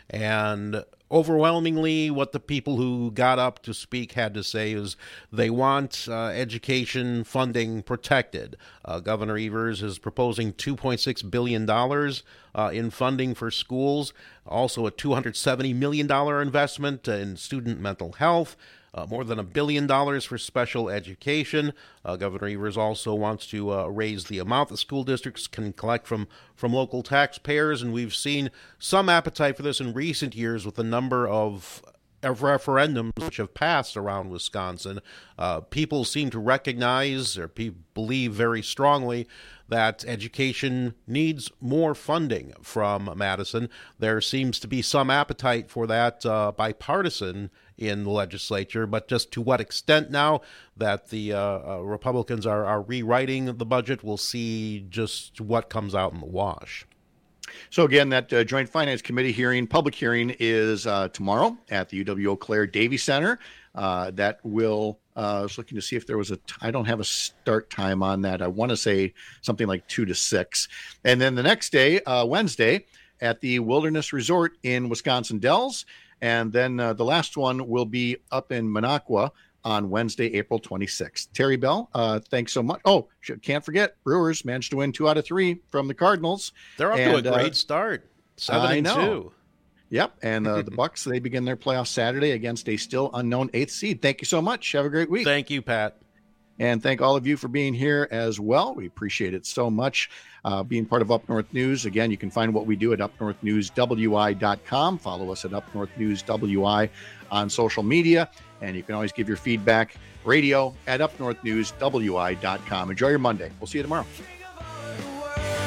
And overwhelmingly, what the people who got up to speak had to say is they want education funding protected. Governor Evers is proposing $2.6 billion in funding for schools, also a $270 million investment in student mental health, more than $1 billion for special education. Governor Evers also wants to raise the amount that school districts can collect from local taxpayers, and we've seen some appetite for this in recent years with a number of referendums which have passed around Wisconsin. People seem to recognize, or believe very strongly, that education needs more funding from Madison. There seems to be some appetite for that bipartisan in the legislature, but just to what extent now that the Republicans are rewriting the budget, we'll see just what comes out in the wash. So again, that Joint Finance Committee public hearing is tomorrow at the UW Eau Claire Davie Center. That will, I was looking to see if there was I don't have a start time on that. I want to say something like 2 to 6. And then the next day, Wednesday, at the Wilderness Resort in Wisconsin Dells. And then the last one will be up in Minocqua on Wednesday, April 26th. Terry Bell, thanks so much. Oh, can't forget, Brewers managed to win 2 out of 3 from the Cardinals. They're off to a great start, 7-2. Yep, and the Bucks, they begin their playoffs Saturday against a still unknown 8th seed. Thank you so much. Have a great week. Thank you, Pat. And thank all of you for being here as well. We appreciate it so much. Being part of Up North News. Again, you can find what we do at upnorthnewswi.com. Follow us at Up North News WI on social media. And you can always give your feedback, radio at upnorthnewswi.com. Enjoy your Monday. We'll see you tomorrow.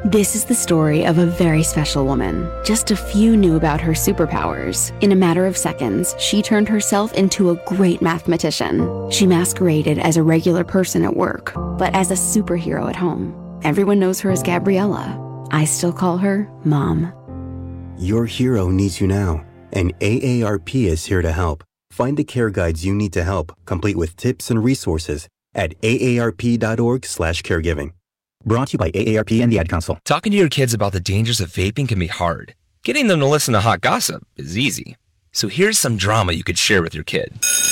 This is the story of a very special woman. Just a few knew about her superpowers. In a matter of seconds, she turned herself into a great mathematician. She masqueraded as a regular person at work, but as a superhero at home. Everyone knows her as Gabriella. I still call her Mom. Your hero needs you now, and AARP is here to help. Find the care guides you need to help, complete with tips and resources at aarp.org/caregiving. Brought to you by AARP and the Ad Council. Talking to your kids about the dangers of vaping can be hard. Getting them to listen to hot gossip is easy. So here's some drama you could share with your kid.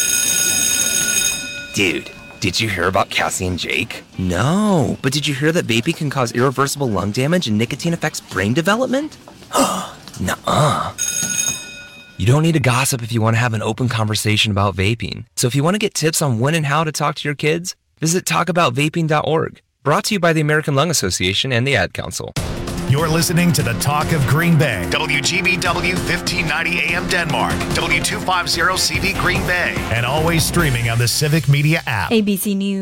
Dude, did you hear about Cassie and Jake? No, but did you hear that vaping can cause irreversible lung damage and nicotine affects brain development? Nuh-uh. You don't need to gossip if you want to have an open conversation about vaping. So if you want to get tips on when and how to talk to your kids, visit talkaboutvaping.org. Brought to you by the American Lung Association and the Ad Council. You're listening to the Talk of Green Bay. WGBW 1590 AM Denmark. W250 CD Green Bay. And always streaming on the Civic Media app. ABC News.